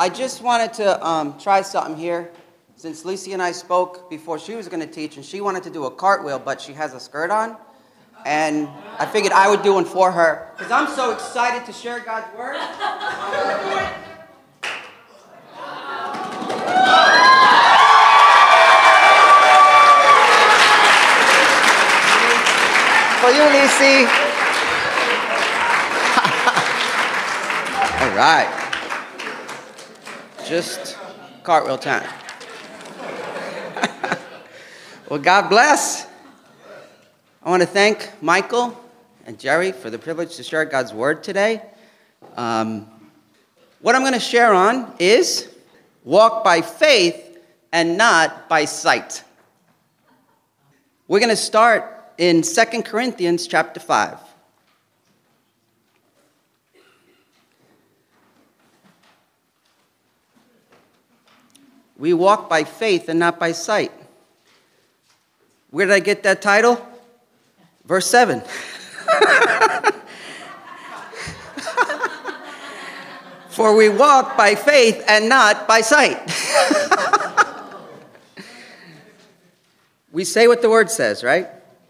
I just wanted to try something here. Since Lucy and I spoke before she was going to teach, and she wanted to do a cartwheel, but she has a skirt on. And I figured I would do one for her, because I'm so excited to share God's word. For you, Lucy. All right. Just cartwheel time. Well, God bless. I want to thank Michael and Jerry for the privilege to share God's word today. What I'm going to share on is walk by faith and not by sight. We're going to start in 2 Corinthians chapter 5. We walk by faith and not by sight. Where did I get that title? Verse 7. For we walk by faith and not by sight. We say what the word says, right?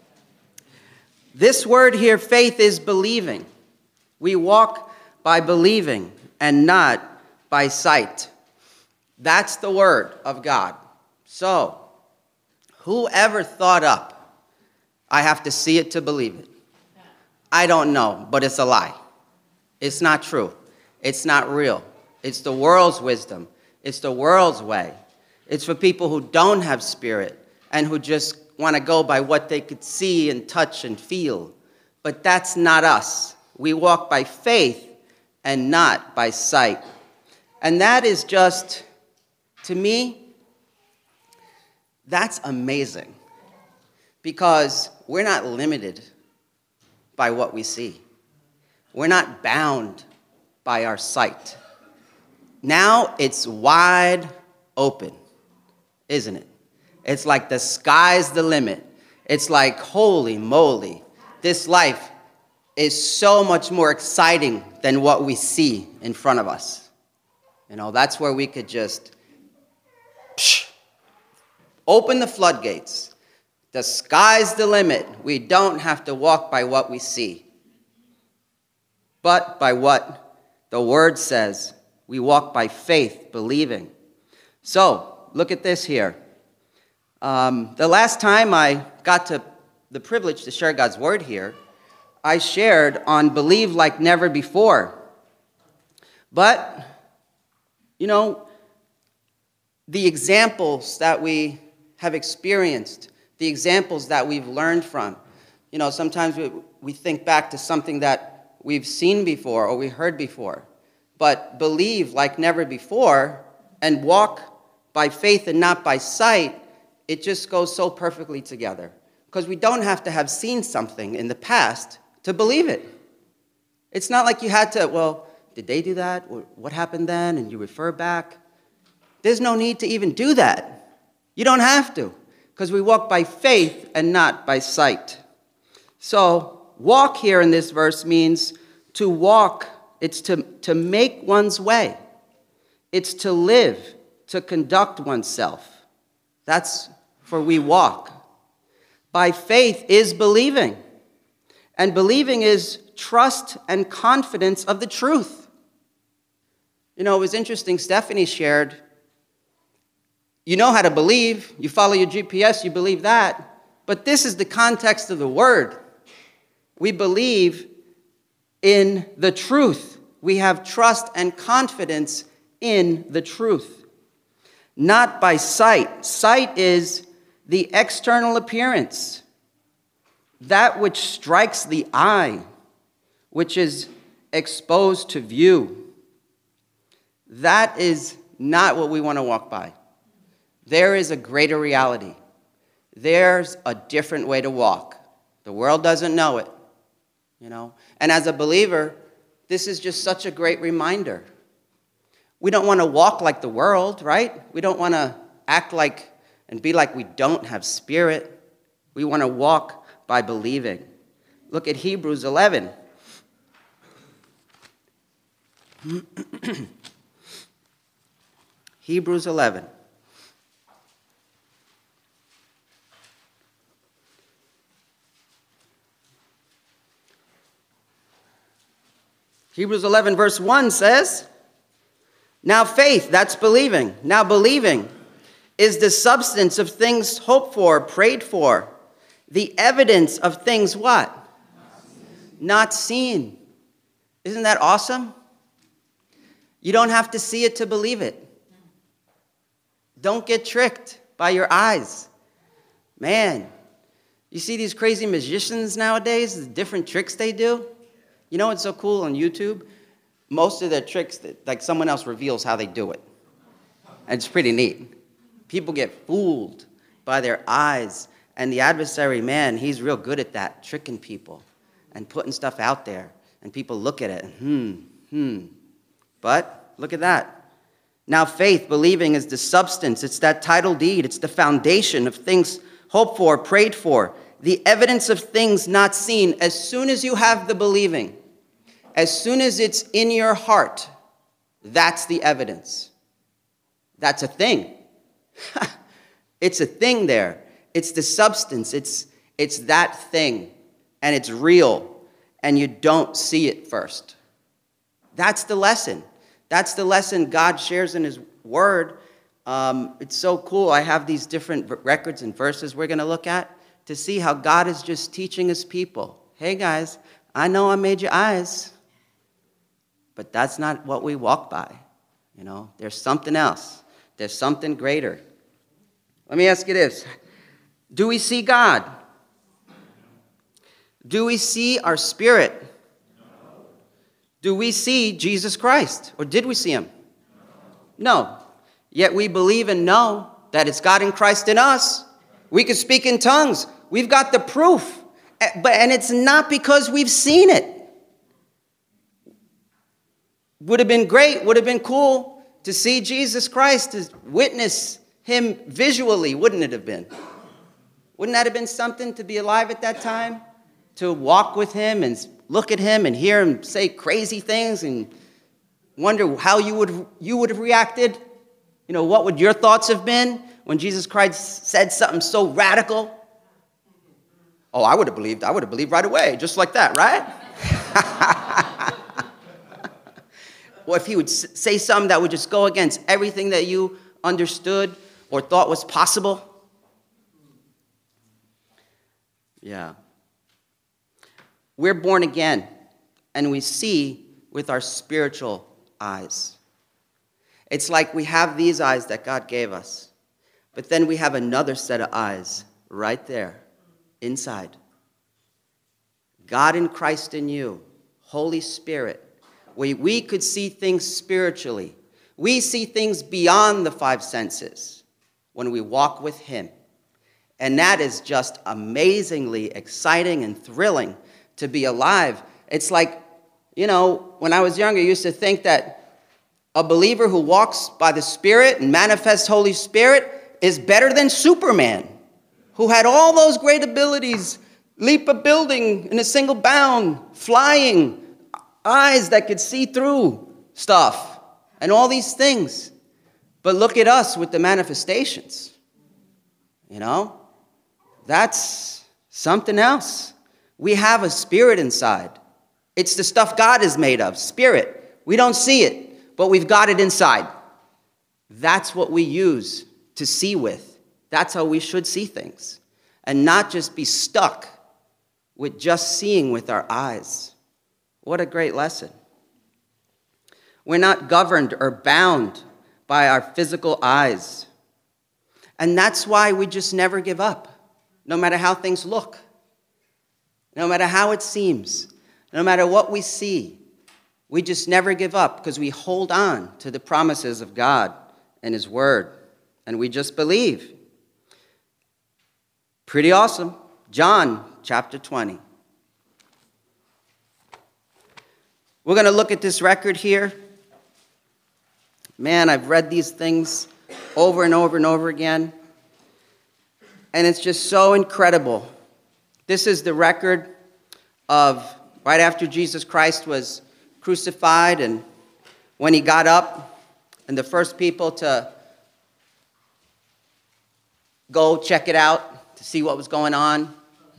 This word here, faith, is believing. We walk by believing and not by sight. That's the word of God. So, whoever thought up, I have to see it to believe it? I don't know, but it's a lie. It's not true. It's not real. It's the world's wisdom. It's the world's way. It's for people who don't have spirit and who just want to go by what they could see and touch and feel. But that's not us. We walk by faith and not by sight. And that is just, to me, that's amazing, because we're not limited by what we see. We're not bound by our sight. Now it's wide open, isn't it? It's like the sky's the limit. It's like, holy moly, this life is so much more exciting than what we see in front of us. You know, that's where we could just open the floodgates. The sky's the limit. We don't have to walk by what we see, but by what the word says. We walk by faith, believing. So, look at this here. The last time I got to the privilege to share God's word here, I shared on believe like never before. But, you know, the examples that we have experienced, the examples that we've learned from, you know, sometimes we think back to something that we've seen before or we heard before. But believe like never before and walk by faith and not by sight, it just goes so perfectly together. Because we don't have to have seen something in the past to believe it. It's not like you had to, well, did they do that? What happened then? And you refer back. There's no need to even do that. You don't have to, because we walk by faith and not by sight. So, walk here in this verse means to walk. It's to make one's way. It's to live, to conduct oneself. That's for we walk. By faith is believing. And believing is trust and confidence of the truth. You know, it was interesting, Stephanie shared, you know how to believe, you follow your GPS, you believe that, but this is the context of the word. We believe in the truth. We have trust and confidence in the truth. Not by sight. Sight is the external appearance, that which strikes the eye, which is exposed to view. That is not what we want to walk by. There is a greater reality. There's a different way to walk. The world doesn't know it, you know. And as a believer, this is just such a great reminder. We don't want to walk like the world, right? We don't want to act like and be like we don't have spirit. We want to walk by believing. Look at Hebrews 11. Hebrews 11. Hebrews 11 verse 1 says, now faith, that's believing. Now believing is the substance of things hoped for, prayed for. The evidence of things what? Not seen. Isn't that awesome? You don't have to see it to believe it. Don't get tricked by your eyes. Man, you see these crazy magicians nowadays, the different tricks they do? You know what's so cool on YouTube? Most of their tricks, like someone else reveals how they do it. And it's pretty neat. People get fooled by their eyes. And the adversary, man, he's real good at that, tricking people and putting stuff out there. And people look at it, But look at that. Now faith, believing, is the substance. It's that title deed. It's the foundation of things hoped for, prayed for. The evidence of things not seen. As soon as you have the believing, as soon as it's in your heart, that's the evidence. That's a thing. It's a thing there. It's the substance. It's that thing. And it's real. And you don't see it first. That's the lesson. That's the lesson God shares in his word. It's so cool. I have these different records and verses we're going to look at to see how God is just teaching his people. Hey guys, I know I made your eyes, but that's not what we walk by. You know, there's something else. There's something greater. Let me ask you this. Do we see God? Do we see our spirit? Do we see Jesus Christ? Or did we see him? No. Yet we believe and know that it's God in Christ in us. We can speak in tongues. We've got the proof. And it's not because we've seen it. Would have been great, would have been cool to see Jesus Christ, to witness him visually, wouldn't it have been? Wouldn't that have been something to be alive at that time? To walk with him and look at him and hear him say crazy things and wonder how you would have reacted? You know, what would your thoughts have been when Jesus Christ said something so radical? Oh, I would have believed right away, just like that, right? Or if he would say something that would just go against everything that you understood or thought was possible. Yeah. We're born again, and we see with our spiritual eyes. It's like we have these eyes that God gave us, but then we have another set of eyes right there, inside. God in Christ in you, Holy Spirit, where we could see things spiritually. We see things beyond the five senses when we walk with him. And that is just amazingly exciting and thrilling to be alive. It's like, you know, when I was younger, I used to think that a believer who walks by the Spirit and manifests Holy Spirit is better than Superman, who had all those great abilities, leap a building in a single bound, flying, eyes that could see through stuff, and all these things. But look at us with the manifestations. You know, that's something else. We have a spirit inside. It's the stuff God is made of, spirit. We don't see it, but we've got it inside. That's what we use to see with. That's how we should see things. And not just be stuck with just seeing with our eyes. What a great lesson. We're not governed or bound by our physical eyes. And that's why we just never give up, no matter how things look, no matter how it seems, no matter what we see. We just never give up because we hold on to the promises of God and his word, and we just believe. Pretty awesome. John chapter 20. We're going to look at this record here. Man, I've read these things over and over and over again. And it's just so incredible. This is the record of right after Jesus Christ was crucified and when he got up, and the first people to go check it out to see what was going on.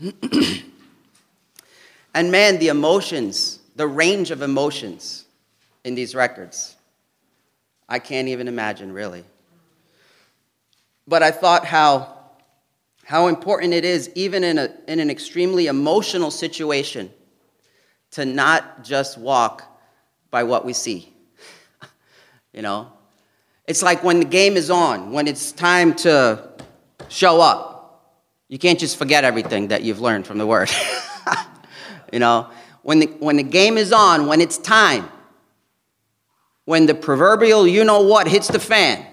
And man, the emotions, the range of emotions in these records, I can't even imagine, really. But I thought how important it is, even in an extremely emotional situation, to not just walk by what we see. You know? It's like when the game is on, when it's time to show up. You can't just forget everything that you've learned from the Word. You know? When the game is on, when it's time, when the proverbial you-know-what hits the fan,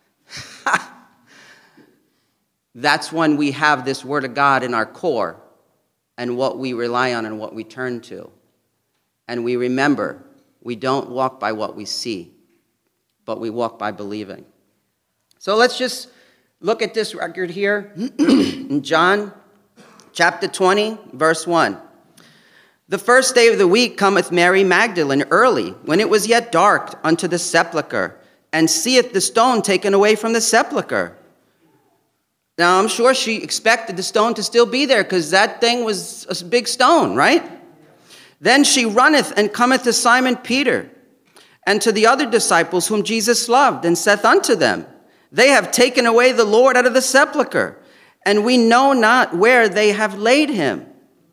that's when we have this Word of God in our core and what we rely on and what we turn to. And we remember, we don't walk by what we see, but we walk by believing. So let's just look at this record here in John chapter 20, verse 1. The first day of the week cometh Mary Magdalene early, when it was yet dark, unto the sepulchre, and seeth the stone taken away from the sepulchre. Now, I'm sure she expected the stone to still be there, because that thing was a big stone, right? Then she runneth and cometh to Simon Peter, and to the other disciples whom Jesus loved, and saith unto them, They have taken away the Lord out of the sepulchre, and we know not where they have laid him.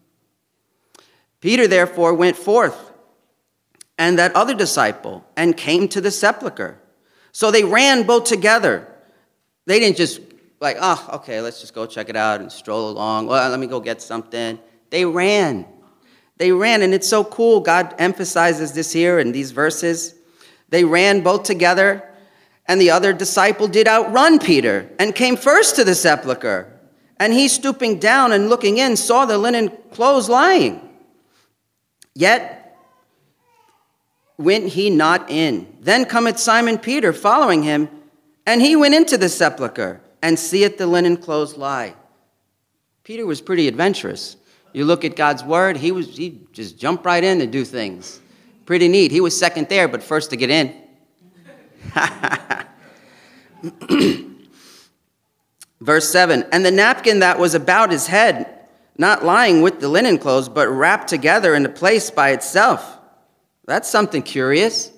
Peter therefore went forth, and that other disciple, and came to the sepulchre. So they ran both together. They didn't just like, oh, okay, let's just go check it out and stroll along. Well, let me go get something. They ran. They ran, and it's so cool. God emphasizes this here in these verses. They ran both together, and the other disciple did outrun Peter, and came first to the sepulchre. And he, stooping down and looking in, saw the linen clothes lying. Yet went he not in. Then cometh Simon Peter following him, and he went into the sepulchre, and seeth the linen clothes lie. Peter was pretty adventurous. You look at God's word, he just jumped right in to do things. Pretty neat. He was second there, but first to get in. Verse 7, and the napkin that was about his head, not lying with the linen clothes, but wrapped together in a place by itself. That's something curious.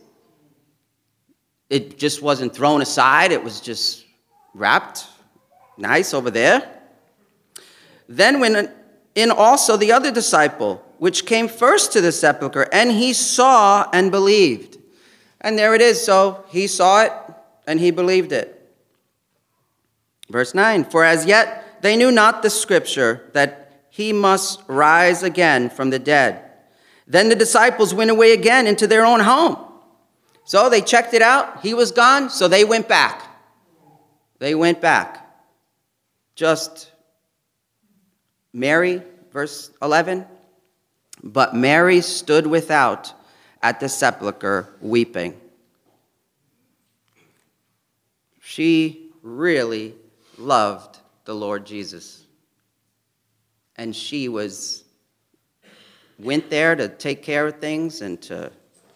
It just wasn't thrown aside. It was just wrapped nice over there. Then went in also the other disciple, which came first to the sepulchre, and he saw and believed. And there it is. So he saw it, and he believed it. Verse 9, for as yet they knew not the scripture, that he must rise again from the dead. Then the disciples went away again into their own home. So they checked it out. He was gone, so they went back. They went back. Just Mary, verse 11. But Mary stood without at the sepulchre weeping. She really loved the Lord Jesus. And she went there to take care of things and to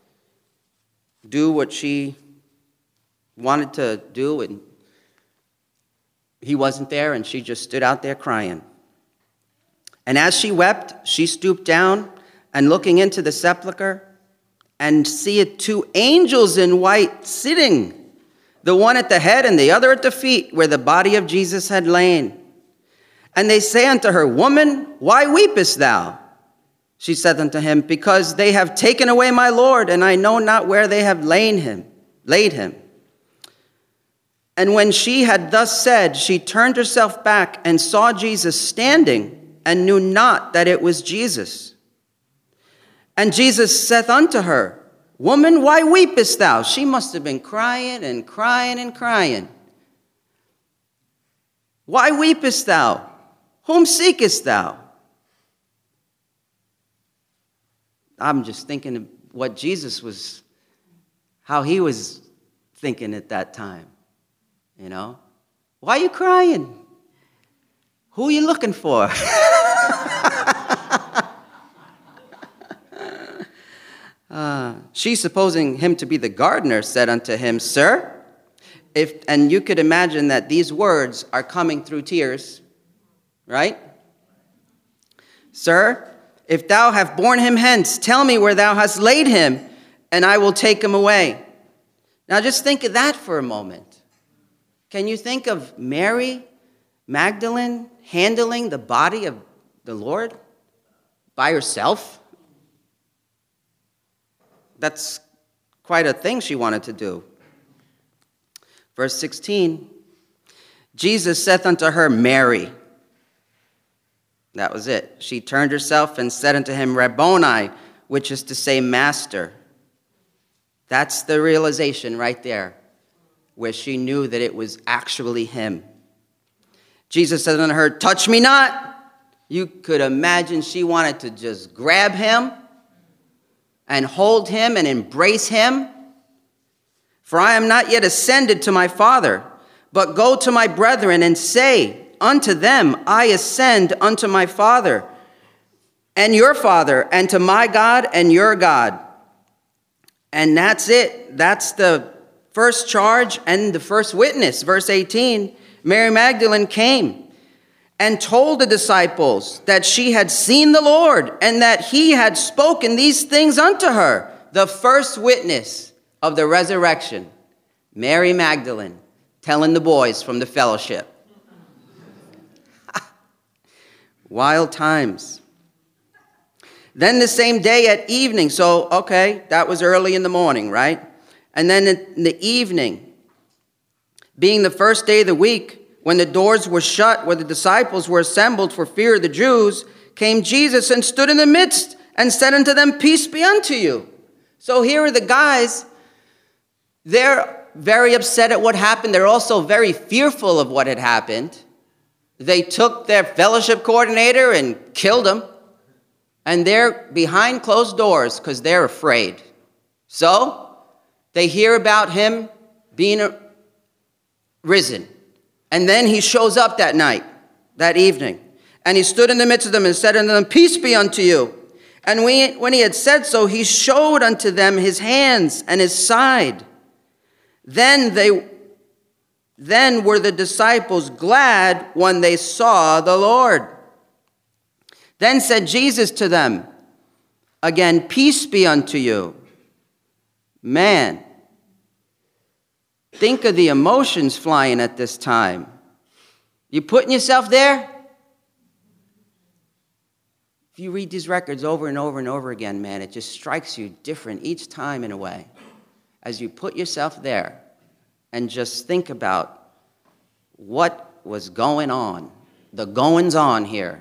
do what she wanted to do. And he wasn't there, and she just stood out there crying. And as she wept, she stooped down, and looking into the sepulchre, and seeth two angels in white sitting, the one at the head and the other at the feet, where the body of Jesus had lain. And they say unto her, Woman, why weepest thou? She said unto him, Because they have taken away my Lord, and I know not where they have laid him. And when she had thus said, she turned herself back and saw Jesus standing, and knew not that it was Jesus. And Jesus saith unto her, Woman, why weepest thou? She must have been crying and crying and crying. Why weepest thou? Whom seekest thou? I'm just thinking of what Jesus was, how he was thinking at that time. You know? Why are you crying? Who are you looking for? She, supposing him to be the gardener, said unto him, Sir, And you could imagine that these words are coming through tears, right? Sir, if thou have borne him hence, tell me where thou hast laid him, and I will take him away. Now just think of that for a moment. Can you think of Mary Magdalene handling the body of the Lord by herself? That's quite a thing she wanted to do. Verse 16, Jesus saith unto her, Mary. That was it. She turned herself and said unto him, Rabboni, which is to say, Master. That's the realization right there, where she knew that it was actually him. Jesus said unto her, Touch me not. You could imagine she wanted to just grab him and hold him and embrace him. For I am not yet ascended to my Father, but go to my brethren and say unto them, I ascend unto my Father and your Father, and to my God and your God. And that's it. That's the first charge and the first witness. Verse 18, Mary Magdalene came and told the disciples that she had seen the Lord and that he had spoken these things unto her. The first witness of the resurrection, Mary Magdalene, telling the boys from the fellowship. Wild times. Then the same day at evening, so, okay, that was early in the morning, right? And then in the evening, being the first day of the week, when the doors were shut, where the disciples were assembled for fear of the Jews, came Jesus and stood in the midst and said unto them, Peace be unto you. So here are the guys. They're very upset at what happened. They're also very fearful of what had happened. They took their fellowship coordinator and killed him. And they're behind closed doors because they're afraid. So they hear about him being risen. And then he shows up that night, that evening. And he stood in the midst of them and said unto them, Peace be unto you. And when he had said so, he showed unto them his hands and his side. Then were the disciples glad when they saw the Lord. Then said Jesus to them, again, Peace be unto you. Man, think of the emotions flying at this time. You putting yourself there? If you read these records over and over and over again, man, it just strikes you different each time in a way. As you put yourself there and just think about what was going on, the goings on here.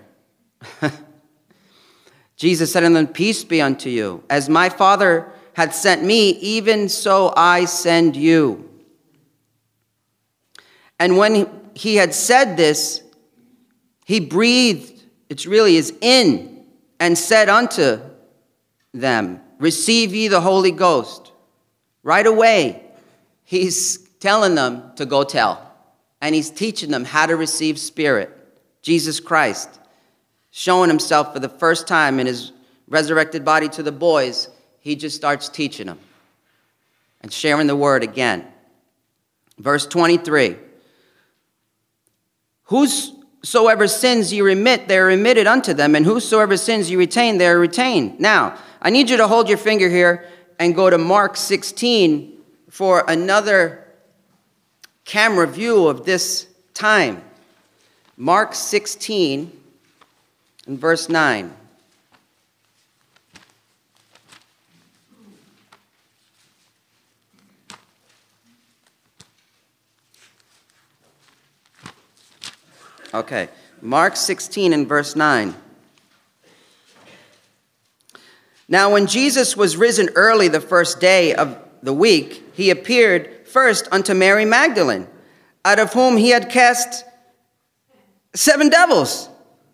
Jesus said unto them, Peace be unto you. As my Father hath sent me, even so I send you. And when he had said this, he breathed, it really is in, and said unto them, Receive ye the Holy Ghost. Right away, he's telling them to go tell. And he's teaching them how to receive Spirit, Jesus Christ, showing himself for the first time in his resurrected body to the boys. He just starts teaching them and sharing the word again. Verse 23. Whosoever sins ye remit, they are remitted unto them, and whosoever sins ye retain, they are retained. Now, I need you to hold your finger here and go to Mark 16 for another camera view of this time. Mark 16 and verse 9. Okay, Mark 16 and verse 9. Now when Jesus was risen early the first day of the week, he appeared first unto Mary Magdalene, out of whom he had cast 7 devils.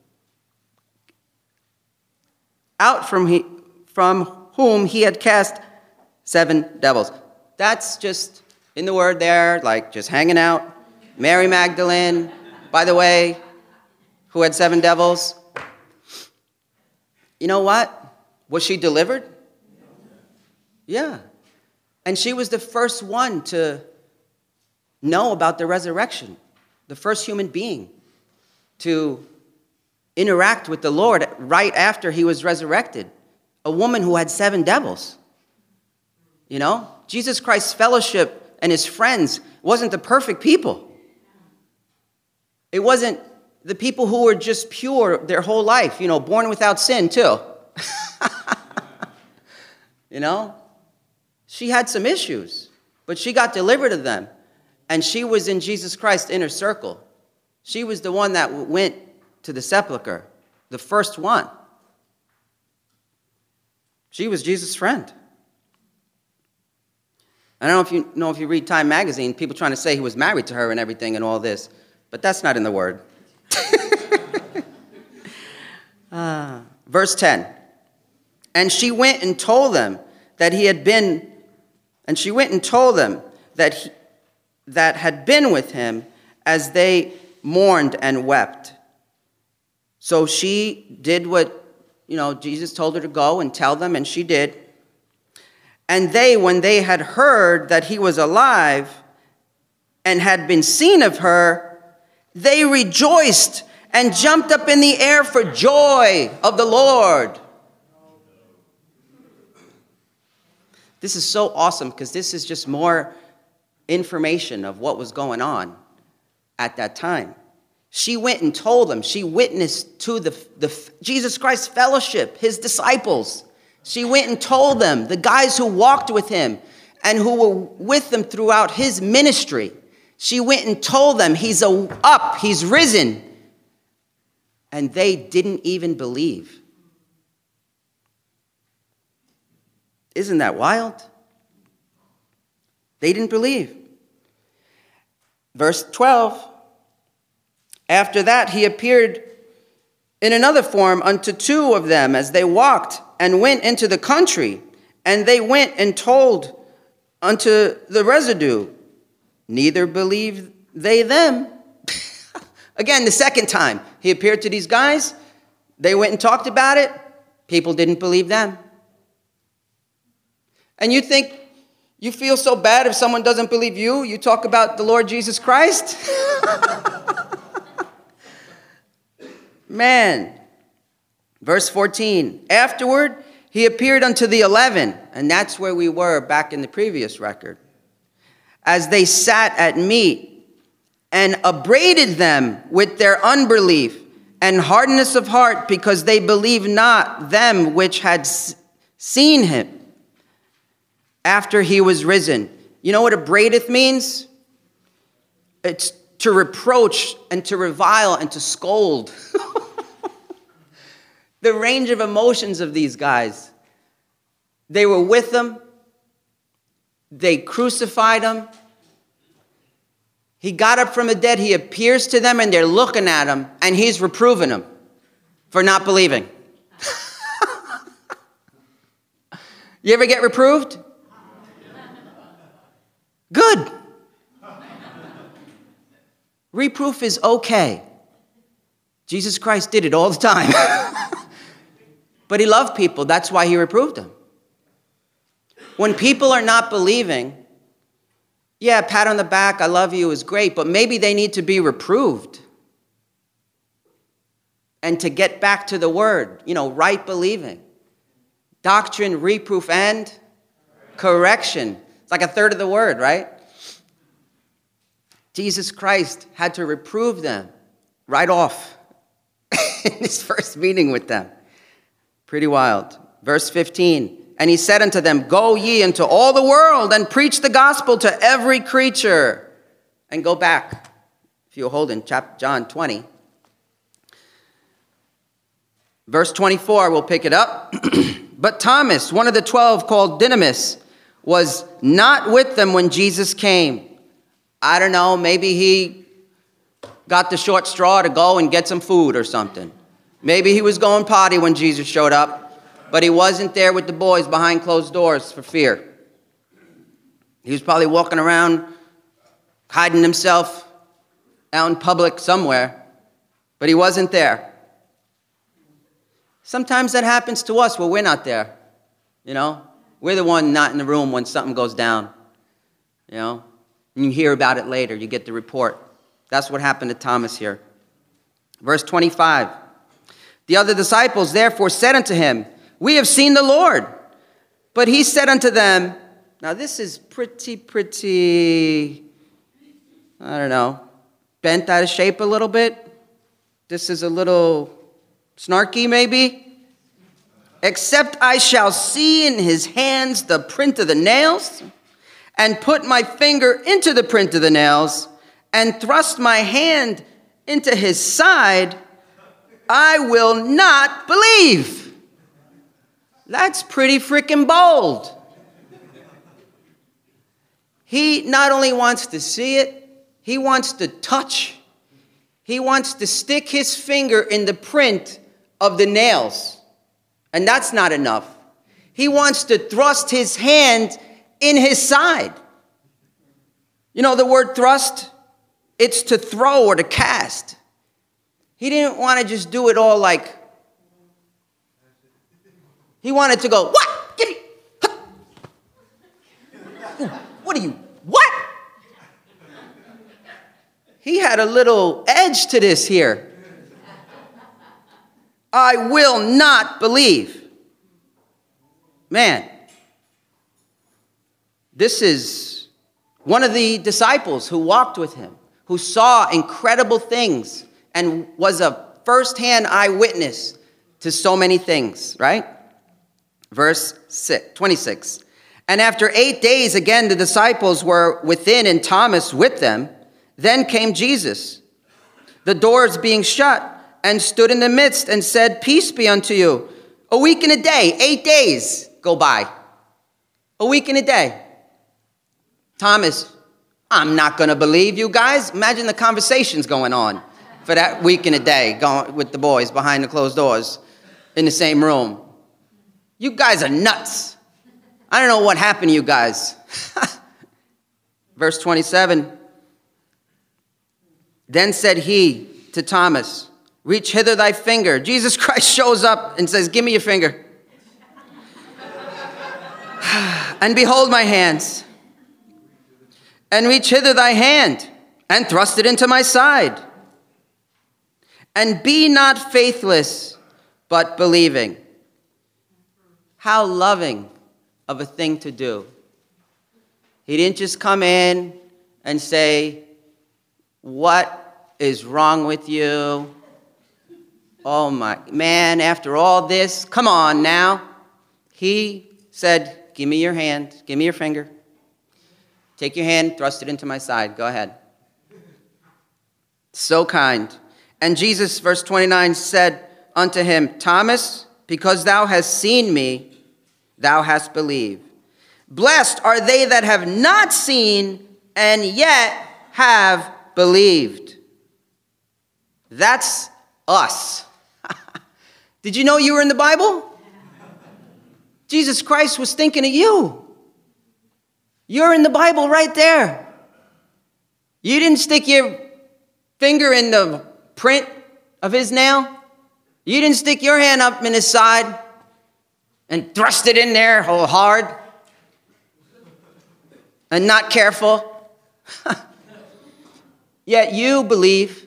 Out from whom he had cast 7 devils. That's just in the word there, like just hanging out. Mary Magdalene, by the way, who had 7 devils. You know what? Was she delivered? Yeah. And she was the first one to know about the resurrection, the first human being to interact with the Lord right after he was resurrected, a woman who had 7 devils. You know, Jesus Christ's fellowship and his friends wasn't the perfect people. It wasn't the people who were just pure their whole life, you know, born without sin too. You know, she had some issues, but she got delivered of them. And she was in Jesus Christ's inner circle. She was the one that went to the sepulcher, the first one. She was Jesus' friend. I don't know if you read Time magazine, people trying to say he was married to her and everything and all this, but that's not in the Word. Verse 10. And she went and told them that he had been, and she went and told them that had been with him as they mourned and wept. So she did what, you know, Jesus told her to go and tell them, and she did. And they, when they had heard that he was alive and had been seen of her, they rejoiced and jumped up in the air for joy of the Lord. This is so awesome because this is just more information of what was going on at that time. She went and told them. She witnessed to the Jesus Christ fellowship, his disciples. She went and told them, the guys who walked with him and who were with him throughout his ministry. She went and told them, he's up, he's risen. And they didn't even believe. Isn't that wild? They didn't believe. Verse 12. After that, he appeared in another form unto 2 of them as they walked and went into the country. And they went and told unto the residue. Neither believed they them. Again, the second time he appeared to these guys. They went and talked about it. People didn't believe them. And you think you feel so bad if someone doesn't believe you? You talk about the Lord Jesus Christ? Man. Verse 14. Afterward, he appeared unto the 11. And that's where we were back in the previous record. As they sat at meat and upbraided them with their unbelief and hardness of heart, because they believed not them which had seen him after he was risen. You know what upbraideth means? It's to reproach and to revile and to scold. The range of emotions of these guys. They were with him. They crucified him. He got up from the dead. He appears to them and they're looking at him and he's reproving them for not believing. You ever get reproved? Good. Reproof is okay. Jesus Christ did it all the time. But he loved people. That's why he reproved them. When people are not believing, yeah, pat on the back, I love you is great, but maybe they need to be reproved. And to get back to the word, you know, right believing. Doctrine, reproof, and correction. It's like a third of the word, right? Jesus Christ had to reprove them right off in his first meeting with them. Pretty wild. Verse 15. And he said unto them, go ye into all the world and preach the gospel to every creature. And go back, if you'll hold in John 20. Verse 24, we'll pick it up. But Thomas, one of the 12 called Didymus, was not with them when Jesus came. I don't know, maybe he got the short straw to go and get some food or something. Maybe he was going potty when Jesus showed up, but he wasn't there with the boys behind closed doors for fear. He was probably walking around, hiding himself out in public somewhere, but he wasn't there. Sometimes that happens to us where we're not there, you know. We're the one not in the room when something goes down, you know. And you hear about it later. You get the report. That's what happened to Thomas here. Verse 25. The other disciples therefore said unto him, we have seen the Lord. But he said unto them, now this is pretty, I don't know, bent out of shape a little bit. This is a little snarky maybe. Except I shall see in his hands the print of the nails, and put my finger into the print of the nails, and thrust my hand into his side, I will not believe. That's pretty freaking bold. He not only wants to see it, he wants to touch. He wants to stick his finger in the print of the nails. And that's not enough. He wants to thrust his hand in his side. You know the word thrust? It's to throw or to cast. He didn't want to just do it all like, he wanted to go, what? Give me. What are you, what? He had a little edge to this here. I will not believe. Man, this is one of the disciples who walked with him, who saw incredible things and was a first-hand eyewitness to so many things, right? Verse 26. And after 8 days, again, the disciples were within and Thomas with them. Then came Jesus, the doors being shut, and stood in the midst and said, peace be unto you. A week and a day, 8 days go by. A week and a day. Thomas, I'm not going to believe you guys. Imagine the conversations going on for that week and a day, going with the boys behind the closed doors in the same room. You guys are nuts. I don't know what happened to you guys. Verse 27. Then said he to Thomas, reach hither thy finger. Jesus Christ shows up and says, give me your finger. And behold my hands. And reach hither thy hand, and thrust it into my side. And be not faithless, but believing. How loving of a thing to do. He didn't just come in and say, what is wrong with you? Oh my, man, after all this, come on now. He said, give me your hand, give me your finger. Take your hand, thrust it into my side. Go ahead. So kind. And Jesus, verse 29, said unto him, Thomas, because thou hast seen me, thou hast believed. Blessed are they that have not seen and yet have believed. That's us. Did you know you were in the Bible? Jesus Christ was thinking of you. You're in the Bible right there. You didn't stick your finger in the print of his nail. You didn't stick your hand up in his side and thrust it in there whole hard and not careful. Yet you believe.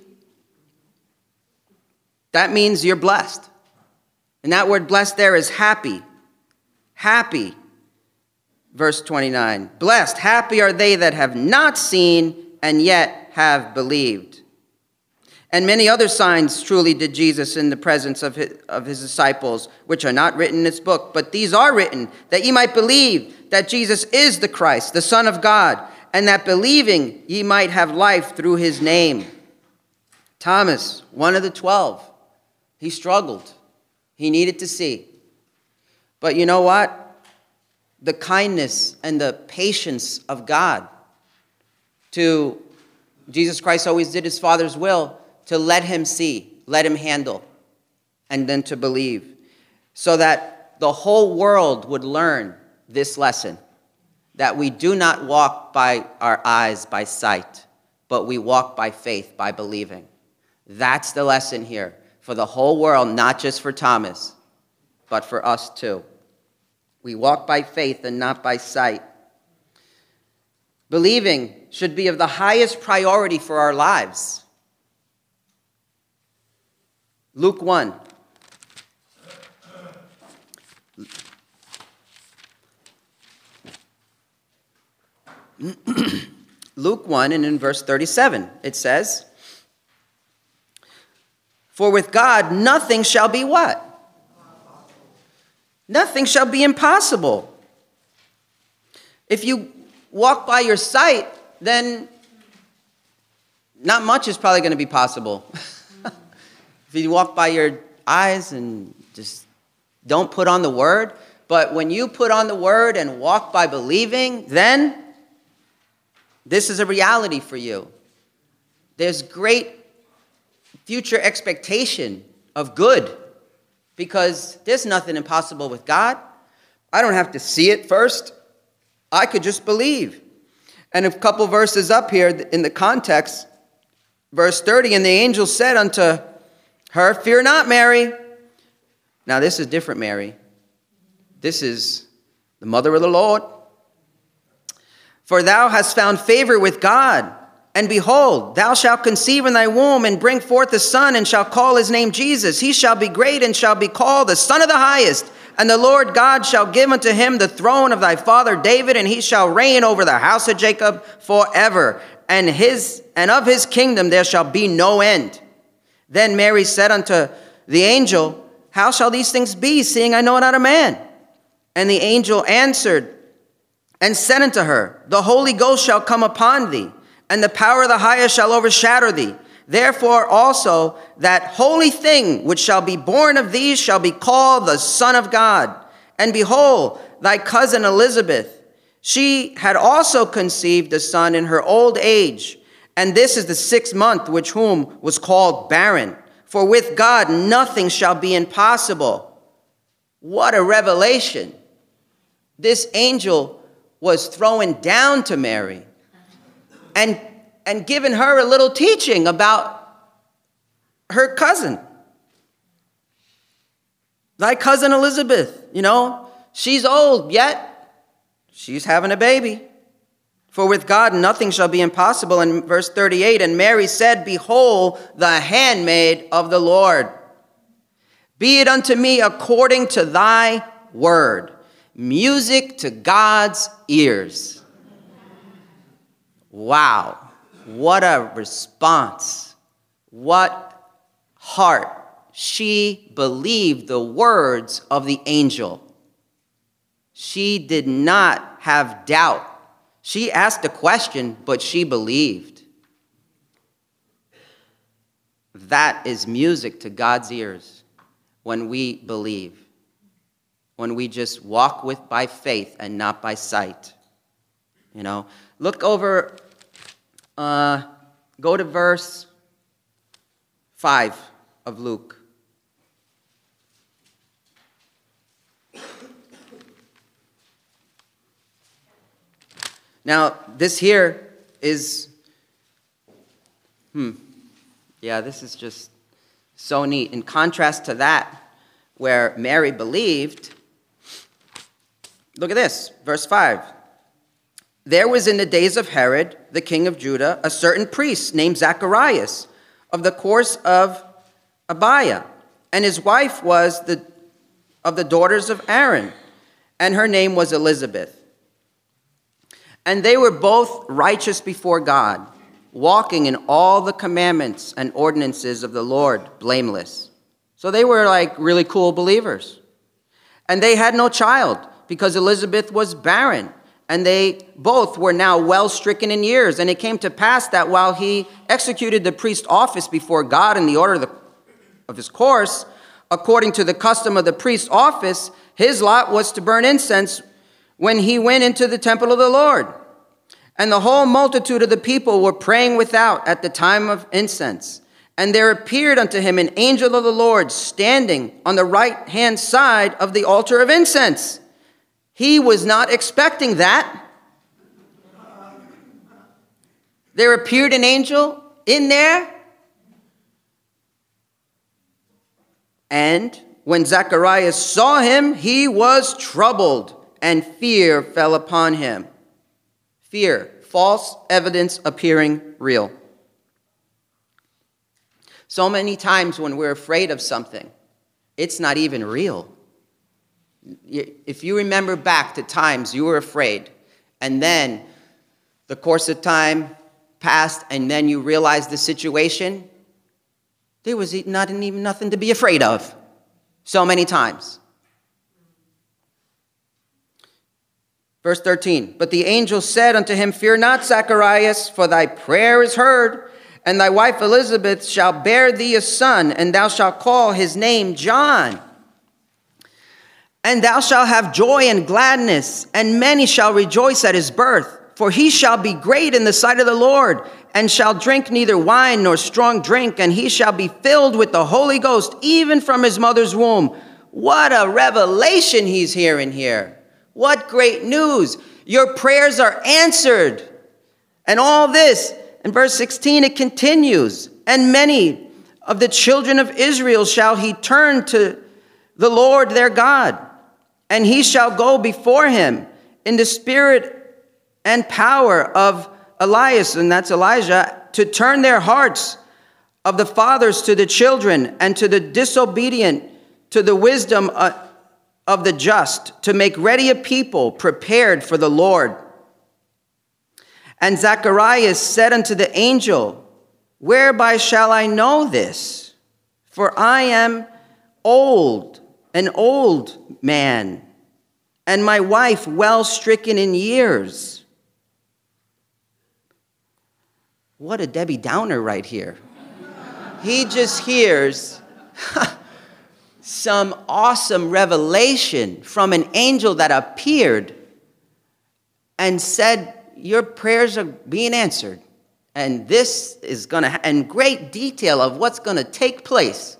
That means you're blessed. And that word blessed there is happy. Happy. Verse 29. Blessed, happy are they that have not seen and yet have believed. And many other signs truly did Jesus in the presence of his disciples, which are not written in this book. But these are written, that ye might believe that Jesus is the Christ, the Son of God, and that believing ye might have life through his name. Thomas, one of the 12, he struggled. He needed to see. But you know what? The kindness and the patience of God to Jesus Christ always did his Father's will to let him see, let him handle, and then to believe, so that the whole world would learn this lesson, that we do not walk by our eyes, by sight, but we walk by faith, by believing. That's the lesson here for the whole world, not just for Thomas, but for us too. We walk by faith and not by sight. Believing should be of the highest priority for our lives. Luke 1. Luke 1 and in verse 37, it says, "For with God nothing shall be" what? Nothing shall be impossible. If you walk by your sight, then not much is probably going to be possible. If you walk by your eyes and just don't put on the word, but when you put on the word and walk by believing, then this is a reality for you. There's great future expectation of good because there's nothing impossible with God. I don't have to see it first. I could just believe. And a couple verses up here in the context, verse 30, "And the angel said unto her, Fear not, Mary." Now this is different Mary. This is the mother of the Lord. "For thou hast found favor with God. And behold, thou shalt conceive in thy womb and bring forth a son, and shall call his name Jesus. He shall be great and shall be called the Son of the Highest. And the Lord God shall give unto him the throne of thy father David, and he shall reign over the house of Jacob forever. And of his kingdom there shall be no end. Then Mary said unto the angel, How shall these things be, seeing I know not a man? And the angel answered and said unto her, The Holy Ghost shall come upon thee, and the power of the highest shall overshadow thee. Therefore also that holy thing which shall be born of thee shall be called the Son of God. And behold, thy cousin Elizabeth, she had also conceived a son in her old age. And this is the 6th month, which whom was called barren. For with God nothing shall be impossible." What a revelation. This angel was throwing down to Mary and giving her a little teaching about her cousin. Thy cousin Elizabeth, she's old, yet she's having a baby. For with God nothing shall be impossible. In verse 38, "And Mary said, Behold, the handmaid of the Lord. Be it unto me according to thy word." Music to God's ears. Wow. What a response. What heart. She believed the words of the angel. She did not have doubt. She asked a question, but she believed. That is music to God's ears when we believe. When we just walk by faith and not by sight. Look over, go to verse 5 of Luke. Now, this here is, this is just so neat. In contrast to that, where Mary believed, look at this, verse 5. "There was in the days of Herod, the king of Judah, a certain priest named Zacharias of the course of Abiah, and his wife was of the daughters of Aaron, and her name was Elizabeth. And they were both righteous before God, walking in all the commandments and ordinances of the Lord, blameless." So they were like really cool believers. "And they had no child, because Elizabeth was barren, and they both were now well stricken in years. And it came to pass that while he executed the priest's office before God in the order of his course, according to the custom of the priest's office, his lot was to burn incense when he went into the temple of the Lord. And the whole multitude of the people were praying without at the time of incense. And there appeared unto him an angel of the Lord standing on the right-hand side of the altar of incense." He was not expecting that. There appeared an angel in there. And when Zacharias saw him, he was troubled, and fear fell upon him. Fear false evidence appearing real. So many times when we're afraid of something, it's not even real. If you remember back to times you were afraid, and then the course of time passed, and then you realized the situation, there was not even nothing to be afraid of. So many times. Verse 13, but the angel said unto him, fear not, Zacharias, for thy prayer is heard, and thy wife Elizabeth shall bear thee a son, and thou shalt call his name John. And thou shalt have joy and gladness, and many shall rejoice at his birth. For he shall be great in the sight of the Lord, and shall drink neither wine nor strong drink, and he shall be filled with the Holy Ghost, even from his mother's womb. What a revelation he's hearing here. What great news. Your prayers are answered. And all this, in verse 16, it continues. And many of the children of Israel shall he turn to the Lord their God, and he shall go before him in the spirit and power of Elias, and that's Elijah, to turn their hearts of the fathers to the children, and to the disobedient to the wisdom of the just, to make ready a people prepared for the Lord. And Zacharias said unto the angel, whereby shall I know this? For I am old, an old man, and my wife well stricken in years. What a Debbie Downer right here. He just hears some awesome revelation from an angel that appeared and said, your prayers are being answered. And this is going to, and great detail of what's going to take place.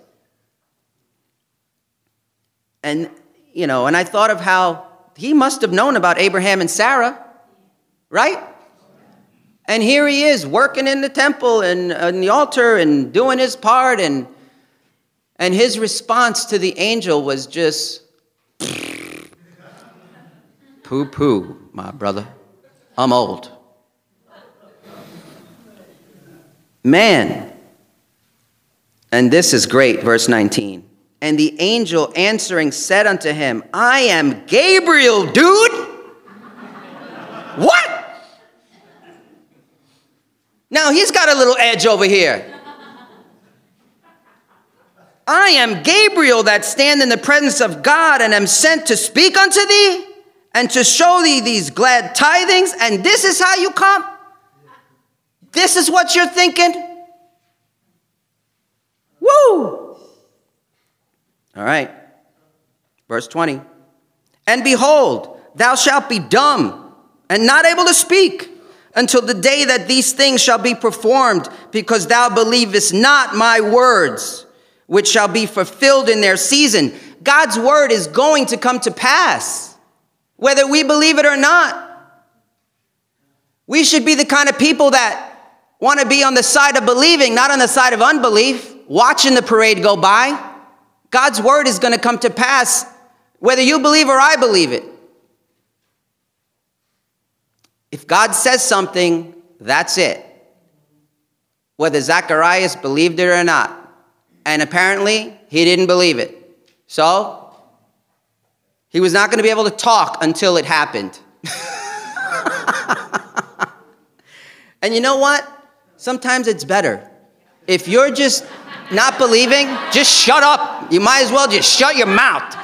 And, and I thought of how he must have known about Abraham and Sarah, right? And here he is working in the temple and on the altar and doing his part. And his response to the angel was just, poo-poo, my brother. I'm old. Man. And this is great, verse 19. And the angel answering said unto him, I am Gabriel, dude. What? Now he's got a little edge over here. I am Gabriel that stand in the presence of God, and am sent to speak unto thee, and to show thee these glad tidings, and this is how you come? This is what you're thinking? Woo! All right. Verse 20. And behold, thou shalt be dumb, and not able to speak, until the day that these things shall be performed, because thou believest not my words, which shall be fulfilled in their season. God's word is going to come to pass, whether we believe it or not. We should be the kind of people that want to be on the side of believing, not on the side of unbelief, watching the parade go by. God's word is going to come to pass, whether you believe or I believe it. If God says something, that's it. Whether Zacharias believed it or not. And apparently, he didn't believe it. So, he was not going to be able to talk until it happened. And you know what? Sometimes it's better. If you're just not believing, just shut up. You might as well just shut your mouth.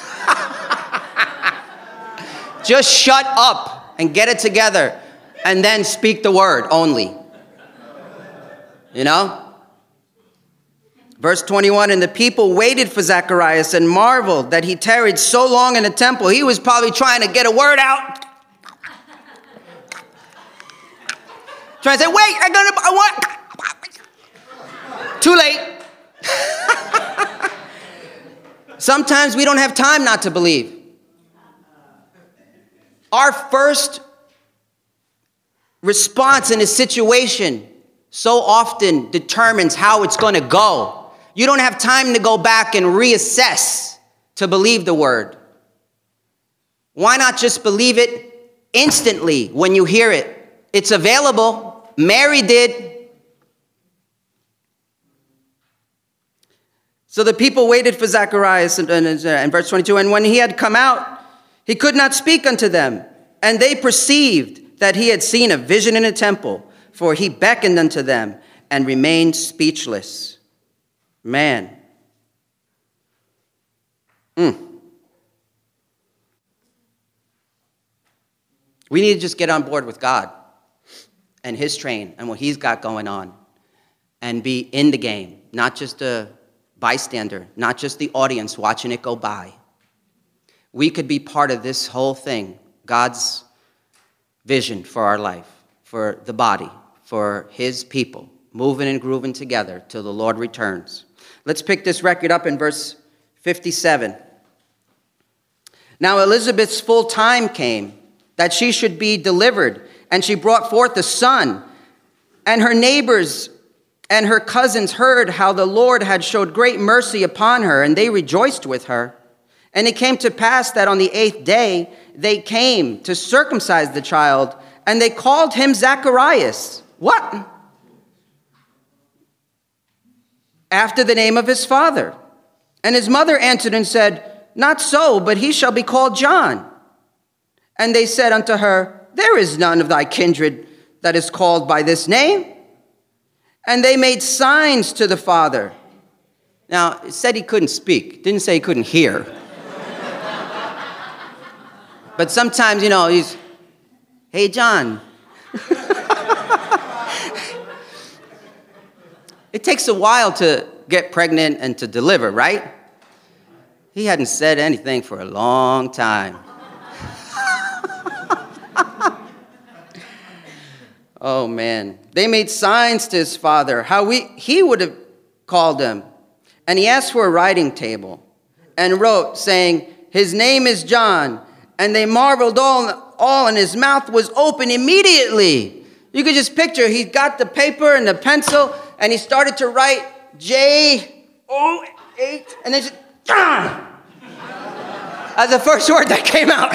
Just shut up and get it together. And then speak the word only. Verse 21, and the people waited for Zacharias and marveled that he tarried so long in the temple. He was probably trying to get a word out. Trying to say, wait, I want. Too late. Sometimes we don't have time not to believe. Our first response in a situation so often determines how it's going to go. You don't have time to go back and reassess to believe the word. Why not just believe it instantly when you hear it? It's available. Mary did. So the people waited for Zacharias in verse 22. And when he had come out, he could not speak unto them. And they perceived that he had seen a vision in a temple, for he beckoned unto them and remained speechless. Man. We need to just get on board with God and his train and what he's got going on and be in the game, not just a bystander, not just the audience watching it go by. We could be part of this whole thing, God's vision for our life, for the body, for his people, moving and grooving together till the Lord returns. Let's pick this record up in verse 57. Now Elizabeth's full time came, that she should be delivered, and she brought forth a son. And her neighbors and her cousins heard how the Lord had showed great mercy upon her, and they rejoiced with her. And it came to pass that on the 8th day they came to circumcise the child, and they called him Zacharias. What? After the name of his father. And his mother answered and said, Not so, but he shall be called John. And they said unto her, There is none of thy kindred that is called by this name. And they made signs to the father. Now, it said he couldn't speak. It didn't say he couldn't hear. But sometimes, he's, Hey, John. It takes a while to get pregnant and to deliver, right? He hadn't said anything for a long time. Oh, man. They made signs to his father, how he would have called him. And he asked for a writing table and wrote, saying, His name is John. And they marveled all, and his mouth was open immediately. You could just picture, he got the paper and the pencil, and he started to write J-O-H, and then just, John! That's the first word that came out.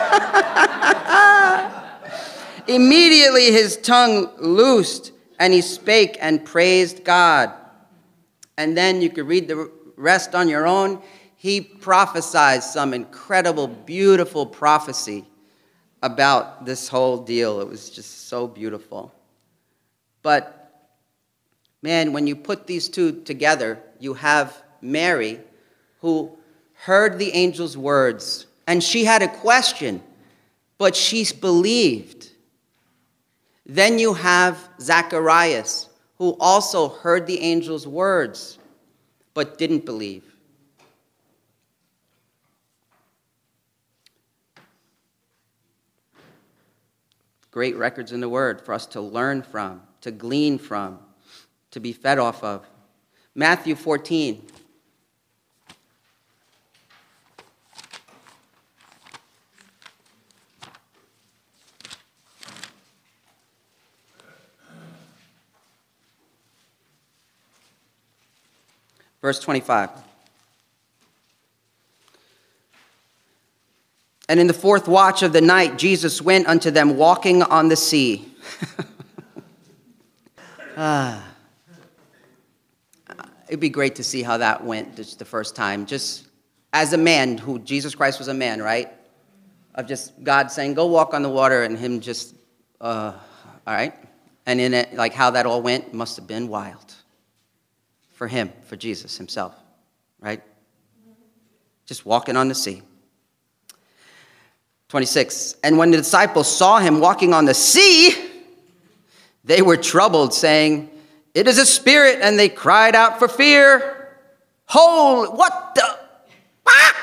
Immediately his tongue loosed, and he spake and praised God. And then you could read the rest on your own. He prophesied some incredible, beautiful prophecy about this whole deal. It was just so beautiful. But, man, when you put these two together, you have Mary, who heard the angel's words, and she had a question, but she believed. Then you have Zacharias, who also heard the angel's words, but didn't believe. Great records in the Word for us to learn from, to glean from, to be fed off of. Matthew 14. Verse 25. And in the fourth watch of the night, Jesus went unto them walking on the sea. It'd be great to see how that went just the first time. Just as a man, who Jesus Christ was a man, right? Of just God saying, go walk on the water, and him just, all right? And in it, like how that all went must have been wild. For him, for Jesus himself, right? Just walking on the sea. 26, and when the disciples saw him walking on the sea, they were troubled, saying, It is a spirit, and they cried out for fear. Holy, what the? Ah!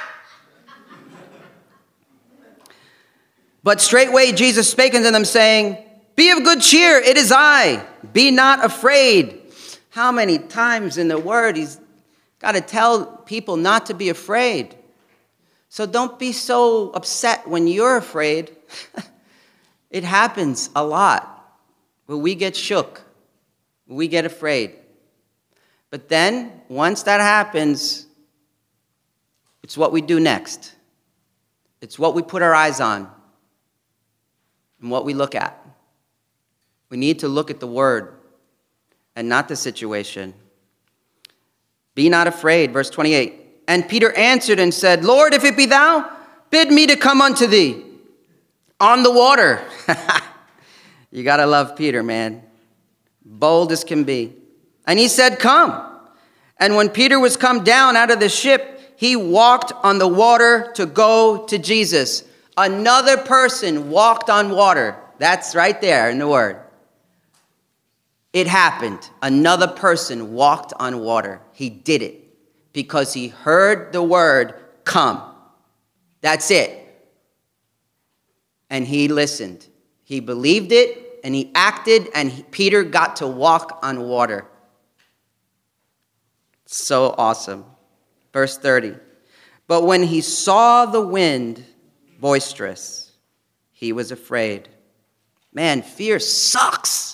But straightway Jesus spake unto them, saying, Be of good cheer, it is I, be not afraid. How many times in the Word he's got to tell people not to be afraid. So don't be so upset when you're afraid. It happens a lot. When we get shook, we get afraid. But then, once that happens, it's what we do next. It's what we put our eyes on and what we look at. We need to look at the word and not the situation. Be not afraid, verse 28. And Peter answered and said, Lord, if it be thou, bid me to come unto thee on the water. You got to love Peter, man. Bold as can be. And he said, come. And when Peter was come down out of the ship, he walked on the water to go to Jesus. Another person walked on water. That's right there in the word. It happened. Another person walked on water. He did it because he heard the word, come. That's it. And he listened. He believed it and he acted, and Peter got to walk on water. So awesome. Verse 30. But when he saw the wind boisterous, he was afraid. Man, fear sucks.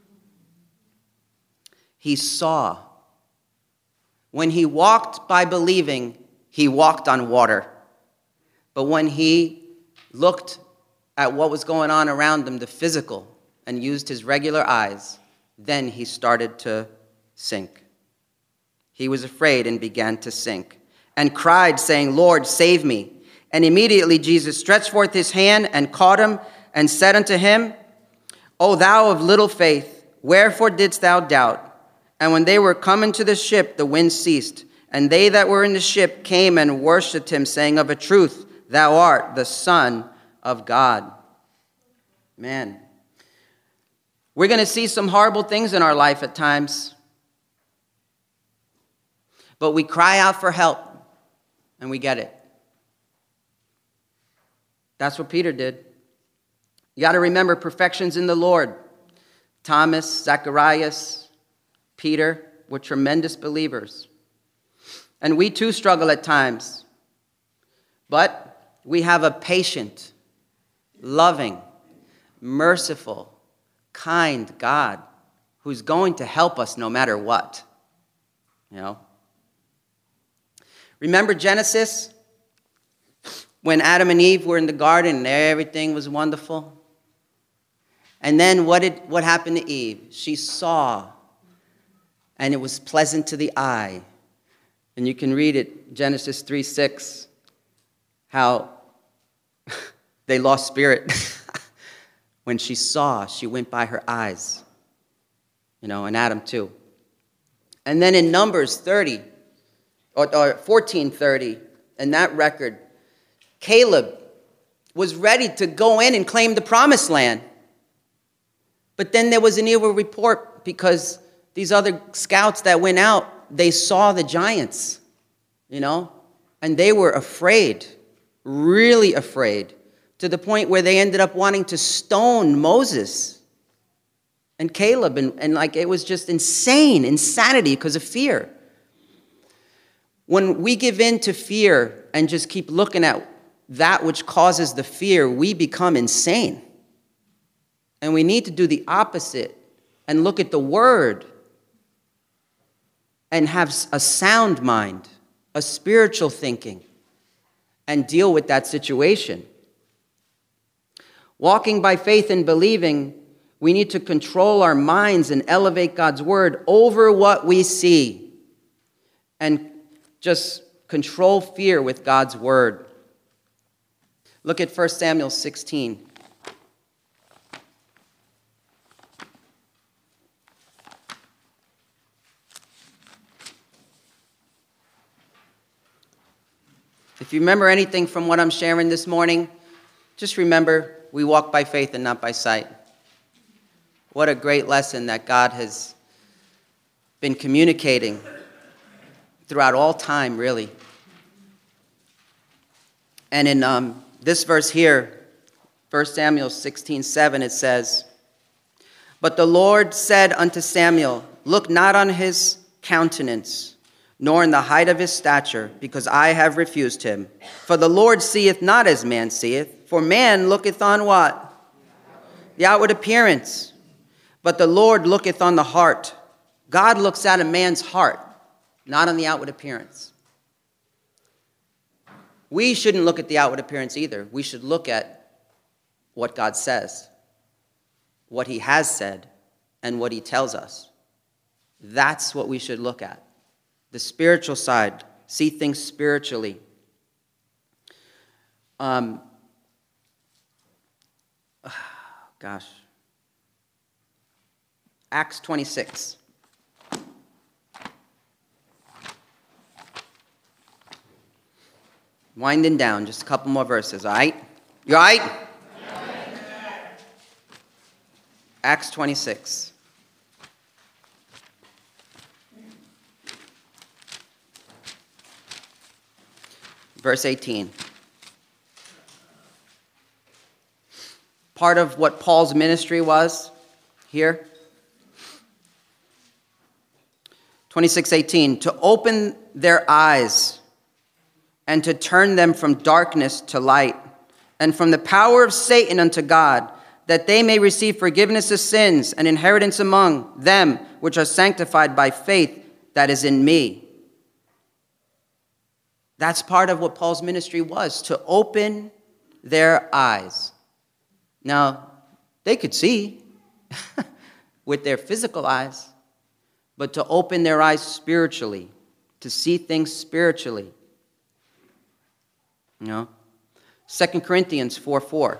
He saw. When he walked by believing, he walked on water. But when he looked at what was going on around him, the physical, and used his regular eyes, then he started to sink. He was afraid and began to sink, and cried, saying, Lord, save me. And immediately Jesus stretched forth his hand and caught him, and said unto him, O thou of little faith, wherefore didst thou doubt? And when they were come into the ship, the wind ceased. And they that were in the ship came and worshipped him, saying, Of a truth, thou art the Son of God. Man, we're going to see some horrible things in our life at times. But we cry out for help, and we get it. That's what Peter did. You got to remember, perfection's in the Lord. Thomas, Zacharias, Peter were tremendous believers. And we too struggle at times. But we have a patient, loving, merciful, kind God who's going to help us no matter what. You know? Remember Genesis? When Adam and Eve were in the garden and everything was wonderful? And then what happened to Eve? She saw, and it was pleasant to the eye. And you can read it, Genesis 3:6, how they lost spirit. When she saw, she went by her eyes. You know, and Adam too. And then in Numbers 30, or 14:30, in that record, Caleb was ready to go in and claim the promised land. But then there was an evil report because these other scouts that went out, they saw the giants, you know, and they were afraid, really afraid, to the point where they ended up wanting to stone Moses and Caleb. And like it was just insanity because of fear. When we give in to fear and just keep looking at that which causes the fear, we become insane. And we need to do the opposite and look at the word and have a sound mind, a spiritual thinking, and deal with that situation. Walking by faith and believing, we need to control our minds and elevate God's word over what we see. And just control fear with God's word. Look at 1 Samuel 16. If you remember anything from what I'm sharing this morning, just remember we walk by faith and not by sight. What a great lesson that God has been communicating throughout all time, really. And in this verse here, 1 Samuel 16:7, it says, But the Lord said unto Samuel, Look not on his countenance, nor in the height of his stature, because I have refused him. For the Lord seeth not as man seeth, for man looketh on what? The outward appearance. But the Lord looketh on the heart. God looks at a man's heart, not on the outward appearance. We shouldn't look at the outward appearance either. We should look at what God says. what he has said and what he tells us. That's what we should look at. The spiritual side. See things spiritually. Acts 26. Winding down, just a couple more verses, all right? You all right? Acts 26. Verse 18. Part of what Paul's ministry was here. 26:18. To open their eyes and to turn them from darkness to light, and from the power of Satan unto God, that they may receive forgiveness of sins and inheritance among them which are sanctified by faith that is in me. That's part of what Paul's ministry was, to open their eyes. Now, they could see with their physical eyes, but to open their eyes spiritually, to see things spiritually. 2 Corinthians 4:4.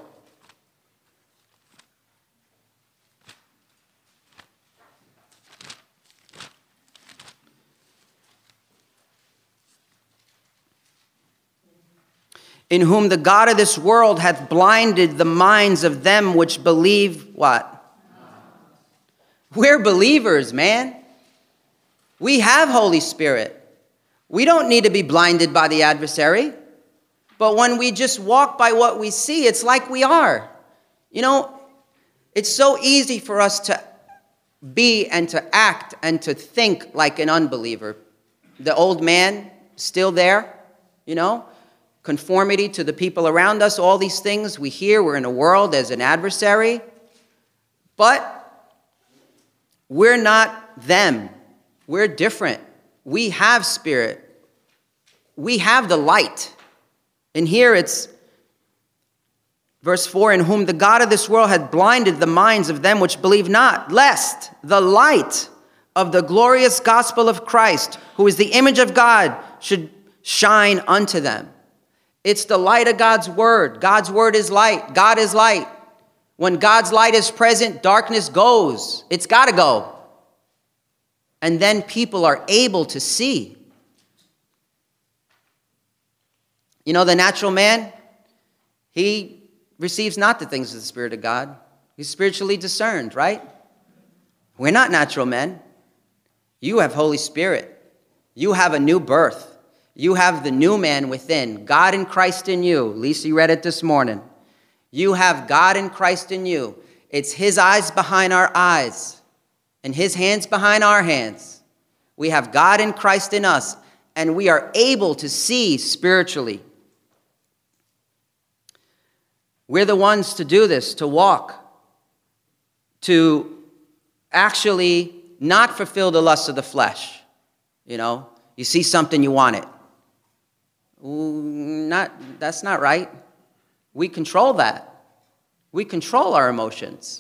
In whom the God of this world hath blinded the minds of them which believe what? We're believers, man. We have Holy Spirit. We don't need to be blinded by the adversary. But when we just walk by what we see, it's like we are. It's so easy for us to be and to act and to think like an unbeliever. The old man, still there, conformity to the people around us, all these things we hear. We're in a world as an adversary. But we're not them. We're different. We have spirit. We have the light. And here it's verse 4, in whom the God of this world hath blinded the minds of them which believe not, lest the light of the glorious gospel of Christ, who is the image of God, should shine unto them. It's the light of God's word. God's word is light. God is light. When God's light is present, darkness goes. It's got to go. And then people are able to see. The natural man, he receives not the things of the Spirit of God. He's spiritually discerned, right? We're not natural men. You have Holy Spirit. You have a new birth. You have the new man within, God in Christ in you. Lisa read it this morning. You have God in Christ in you. It's his eyes behind our eyes and his hands behind our hands. We have God in Christ in us, and we are able to see spiritually. We're the ones to do this, to walk, to actually not fulfill the lusts of the flesh. You see something, you want it. That's not right. We control that. We control our emotions.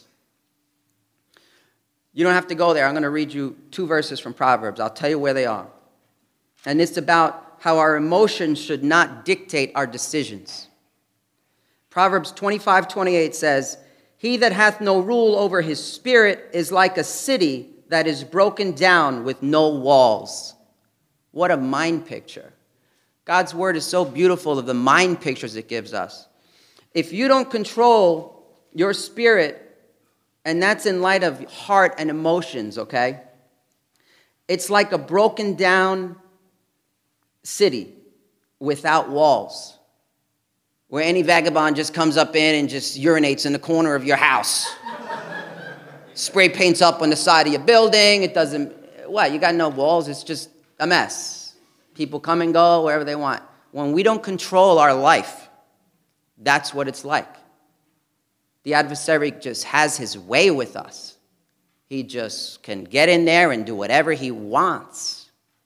You don't have to go there. I'm going to read you 2 verses from Proverbs. I'll tell you where they are. And it's about how our emotions should not dictate our decisions. Proverbs 25:28 says, he that hath no rule over his spirit is like a city that is broken down with no walls. What a mind picture. God's word is so beautiful of the mind pictures it gives us. If you don't control your spirit, and that's in light of heart and emotions, okay? It's like a broken down city without walls, where any vagabond just comes up in and just urinates in the corner of your house. Spray paints up on the side of your building. It doesn't, you got no walls. It's just a mess. People come and go wherever they want. When we don't control our life, that's what it's like. The adversary just has his way with us. He just can get in there and do whatever he wants.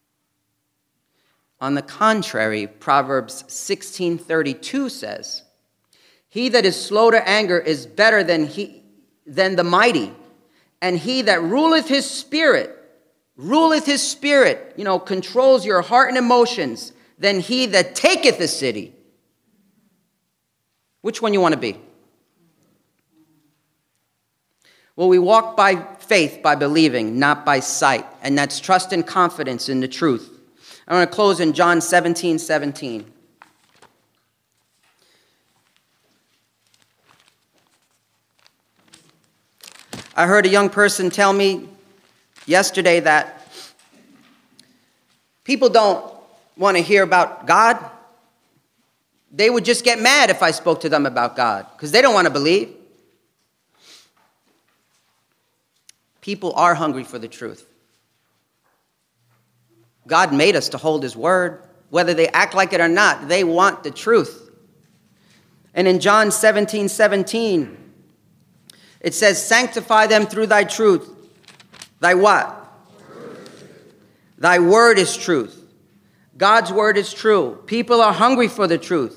On the contrary, Proverbs 16:32 says, he that is slow to anger is better than he than the mighty. And he that ruleth his spirit, controls your heart and emotions, than he that taketh the city. Which one you want to be? Well, we walk by faith, by believing, not by sight. And that's trust and confidence in the truth. I want to close in John 17:17. I heard a young person tell me yesterday that people don't want to hear about God. They would just get mad if I spoke to them about God because they don't want to believe. People are hungry for the truth. God made us to hold his word. Whether they act like it or not, they want the truth. And in John 17:17, it says, sanctify them through thy truth. Thy what? Thy word is truth. God's word is true. People are hungry for the truth.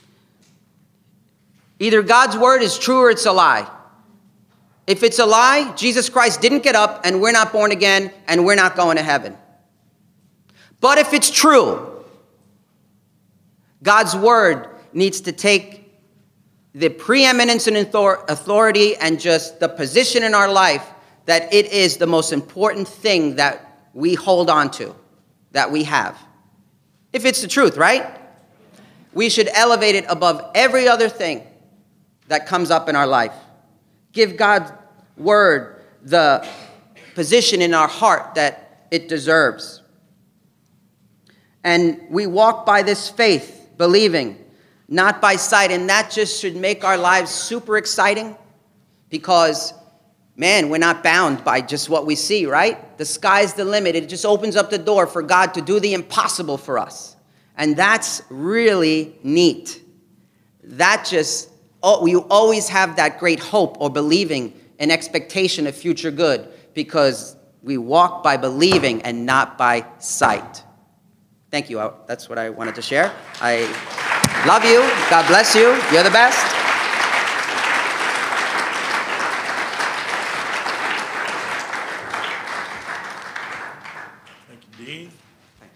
Either God's word is true or it's a lie. If it's a lie, Jesus Christ didn't get up and we're not born again and we're not going to heaven. But if it's true, God's word needs to take the preeminence and authority and just the position in our life that it is the most important thing that we hold on to, that we have. If it's the truth, right? We should elevate it above every other thing that comes up in our life. Give God's word the position in our heart that it deserves. And we walk by this faith, believing, not by sight. And that just should make our lives super exciting because, man, we're not bound by just what we see, right? The sky's the limit. It just opens up the door for God to do the impossible for us. And that's really neat. You always have that great hope or believing and expectation of future good because we walk by believing and not by sight. Thank you. That's what I wanted to share. I love you. God bless you. You're the best.